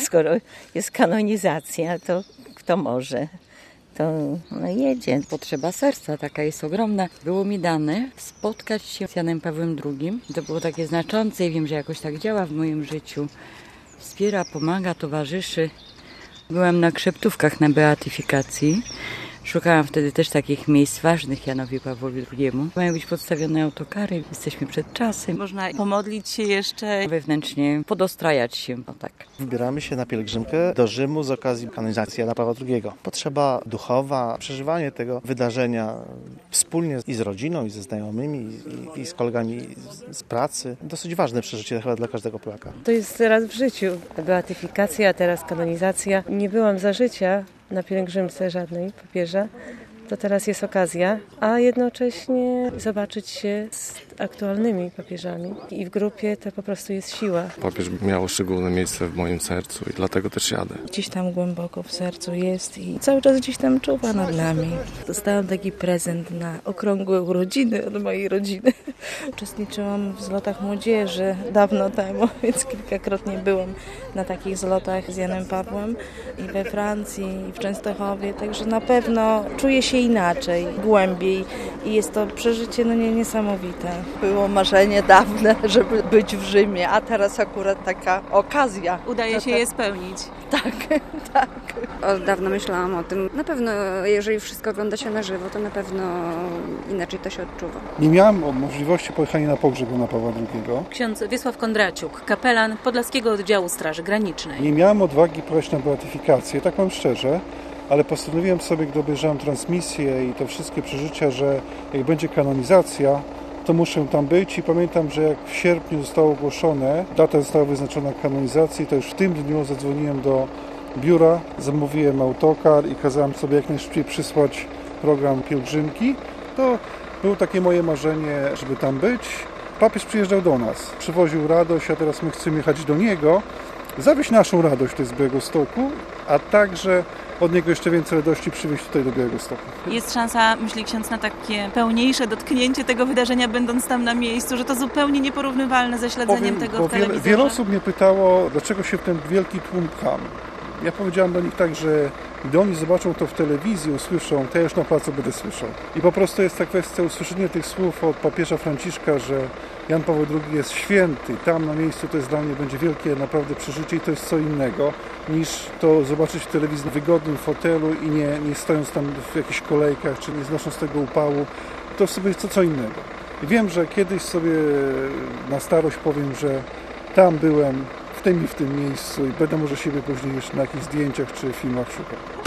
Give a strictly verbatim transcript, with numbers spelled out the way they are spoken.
skoro jest kanonizacja, to kto może, to no jedzie. Potrzeba serca taka jest ogromna. Było mi dane spotkać się z Janem Pawłem drugim. To było takie znaczące i wiem, że jakoś tak działa w moim życiu. Wspiera, pomaga, towarzyszy. Byłam na krzeptówkach na beatyfikacji. Szukałam wtedy też takich miejsc ważnych Janowi Pawłowi drugiemu. Mają być podstawione autokary, jesteśmy przed czasem. Można pomodlić się jeszcze. Wewnętrznie podostrajać się, o tak. Wybieramy się na pielgrzymkę do Rzymu z okazji kanonizacji Jana Pawła drugiego. Potrzeba duchowa, przeżywanie tego wydarzenia wspólnie i z rodziną, i ze znajomymi, i, i z kolegami z, z pracy. Dosyć ważne przeżycie chyba dla każdego Polaka. To jest raz w życiu. Beatyfikacja, a teraz kanonizacja. Nie byłam za życia na pielgrzymce żadnej papieża, to teraz jest okazja, a jednocześnie zobaczyć się z aktualnymi papieżami i w grupie to po prostu jest siła. Papież miał szczególne miejsce w moim sercu i dlatego też jadę. Gdzieś tam głęboko w sercu jest i cały czas gdzieś tam czuwa nad nami. Dostałam taki prezent na okrągłe urodziny od mojej rodziny. Uczestniczyłam w zlotach młodzieży dawno temu, więc kilkakrotnie byłam na takich zlotach z Janem Pawłem i we Francji, i w Częstochowie, także na pewno czuję się inaczej, głębiej i jest to przeżycie no nie, niesamowite. Było marzenie dawne, żeby być w Rzymie, a teraz akurat taka okazja. Udaje to się to... je spełnić. Tak, tak. Od dawna myślałam o tym. Na pewno, jeżeli wszystko ogląda się na żywo, to na pewno inaczej to się odczuwa. Nie miałam możliwości pojechania na pogrzeb Jana Pawła drugiego. Ksiądz Wiesław Kondraciuk, kapelan Podlaskiego Oddziału Straży Granicznej. Nie miałam odwagi pójść na beatyfikację, tak mam szczerze, ale postanowiłem sobie, gdy obejrzałem transmisję i te wszystkie przeżycia, że jak będzie kanonizacja, to muszę tam być i pamiętam, że jak w sierpniu zostało ogłoszone, data została wyznaczona kanonizacji, to już w tym dniu zadzwoniłem do biura, zamówiłem autokar i kazałem sobie jak najszybciej przysłać program pielgrzymki. To było takie moje marzenie, żeby tam być. Papież przyjeżdżał do nas, przywoził radość, a teraz my chcemy jechać do niego, zawieźć naszą radość tutaj z Białegostoku, a także od niego jeszcze więcej radości przywieźć tutaj do Białegostoku. Jest szansa, myśli ksiądz, na takie pełniejsze dotknięcie tego wydarzenia, będąc tam na miejscu, że to zupełnie nieporównywalne ze śledzeniem Powiem, tego bo w telewizorze? Wiele, wiele osób mnie pytało, dlaczego się w ten wielki tłum pcham. Ja powiedziałem do nich tak, że gdy oni zobaczą to w telewizji, usłyszą, to ja już na placu będę słyszał. I po prostu jest ta kwestia usłyszenia tych słów od papieża Franciszka, że Jan Paweł drugi jest święty. Tam na miejscu to jest dla mnie będzie wielkie naprawdę przeżycie i to jest co innego niż to zobaczyć w telewizji w wygodnym fotelu i nie, nie stojąc tam w jakichś kolejkach, czy nie znosząc tego upału. To sobie jest to co innego. I wiem, że kiedyś sobie na starość powiem, że tam byłem w tym i w tym miejscu i będę może siebie później jeszcze na jakichś zdjęciach czy filmach szukał.